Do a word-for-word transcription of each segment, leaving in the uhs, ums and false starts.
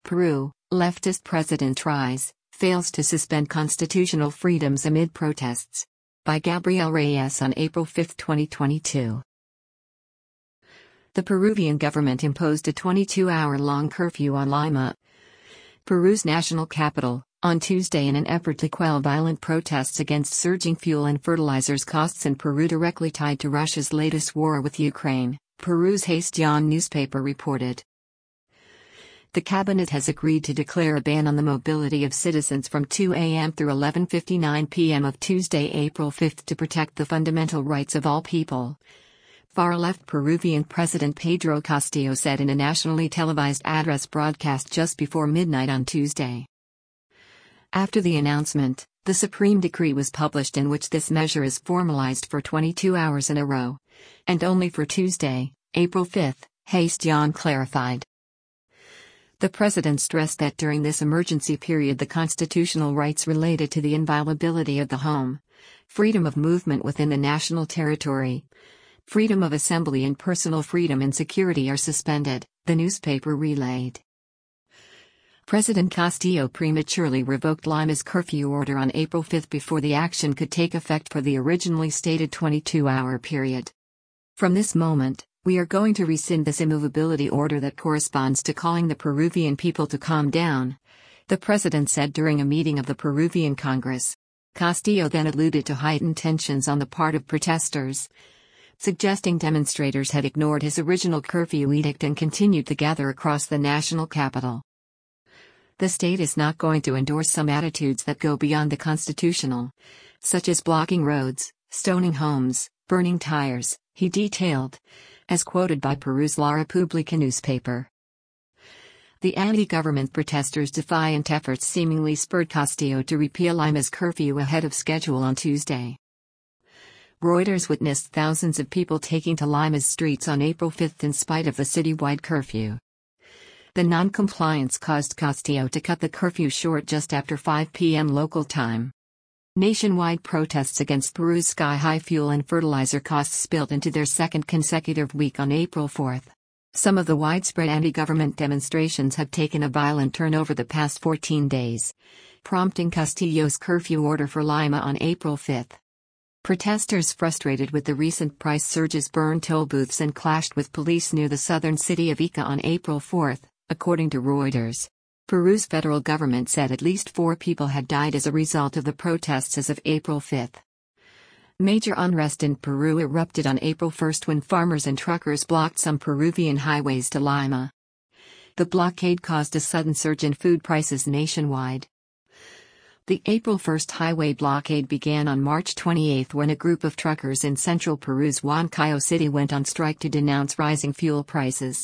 Peru, leftist president tries, fails to suspend constitutional freedoms amid protests. By Gabriel Reyes on April fifth, twenty twenty-two. The Peruvian government imposed a twenty-two hour long curfew on Lima, Peru's national capital, on Tuesday in an effort to quell violent protests against surging fuel and fertilizers costs in Peru directly tied to Russia's latest war with Ukraine, Peru's Gestión newspaper reported. The cabinet has agreed to declare a ban on the mobility of citizens from two a m through eleven fifty-nine p m of Tuesday, April fifth to protect the fundamental rights of all people. Far-left Peruvian President Pedro Castillo said in a nationally televised address broadcast just before midnight on Tuesday. After the announcement, the Supreme Decree was published in which this measure is formalized for twenty-two hours in a row, and only for Tuesday, April fifth, Gestión clarified. The president stressed that during this emergency period the constitutional rights related to the inviolability of the home, freedom of movement within the national territory, freedom of assembly and personal freedom and security are suspended, the newspaper relayed. President Castillo prematurely revoked Lima's curfew order on April fifth before the action could take effect for the originally stated twenty-two hour period. From this moment, we are going to rescind this immovability order that corresponds to calling the Peruvian people to calm down, the president said during a meeting of the Peruvian Congress. Castillo then alluded to heightened tensions on the part of protesters, suggesting demonstrators had ignored his original curfew edict and continued to gather across the national capital. The state is not going to endorse some attitudes that go beyond the constitutional, such as blocking roads, stoning homes, burning tires, he detailed, as quoted by Peru's La República newspaper. The anti-government protesters' defiant efforts seemingly spurred Castillo to repeal Lima's curfew ahead of schedule on Tuesday. Reuters witnessed thousands of people taking to Lima's streets on April fifth in spite of the citywide curfew. The non-compliance caused Castillo to cut the curfew short just after five p m local time. Nationwide protests against Peru's sky-high fuel and fertilizer costs spilled into their second consecutive week on April fourth. Some of the widespread anti-government demonstrations have taken a violent turn over the past fourteen days, prompting Castillo's curfew order for Lima on April fifth. Protesters frustrated with the recent price surges burned toll booths and clashed with police near the southern city of Ica on April fourth, according to Reuters. Peru's federal government said at least four people had died as a result of the protests as of April fifth. Major unrest in Peru erupted on April first when farmers and truckers blocked some Peruvian highways to Lima. The blockade caused a sudden surge in food prices nationwide. The April first highway blockade began on March twenty-eighth when a group of truckers in central Peru's Huancayo city went on strike to denounce rising fuel prices.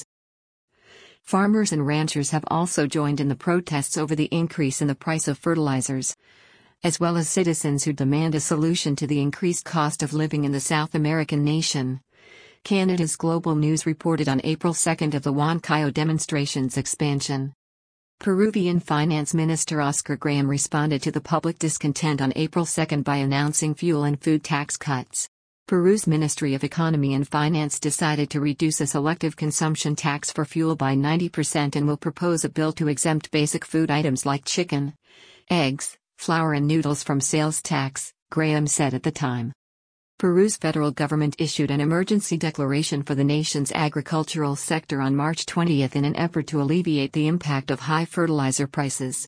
Farmers and ranchers have also joined in the protests over the increase in the price of fertilizers, as well as citizens who demand a solution to the increased cost of living in the South American nation. Canada's Global News reported on April second of the Huancayo demonstrations' expansion. Peruvian Finance Minister Oscar Graham responded to the public discontent on April second by announcing fuel and food tax cuts. Peru's Ministry of Economy and Finance decided to reduce a selective consumption tax for fuel by ninety percent and will propose a bill to exempt basic food items like chicken, eggs, flour and noodles from sales tax, Graham said at the time. Peru's federal government issued an emergency declaration for the nation's agricultural sector on March twentieth in an effort to alleviate the impact of high fertilizer prices.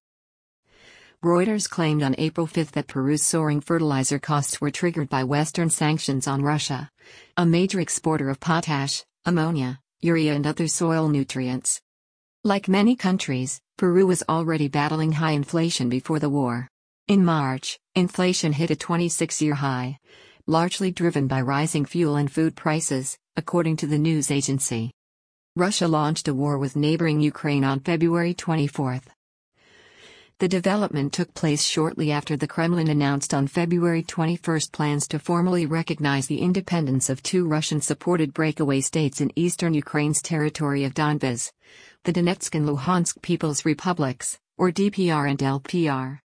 Reuters claimed on April fifth that Peru's soaring fertilizer costs were triggered by Western sanctions on Russia, a major exporter of potash, ammonia, urea and other soil nutrients. Like many countries, Peru was already battling high inflation before the war. In March, inflation hit a twenty-six year high, largely driven by rising fuel and food prices, according to the news agency. Russia launched a war with neighboring Ukraine on February twenty-fourth. The development took place shortly after the Kremlin announced on February twenty-first plans to formally recognize the independence of two Russian-supported breakaway states in eastern Ukraine's territory of Donbas, the Donetsk and Luhansk People's Republics, or D P R and L P R.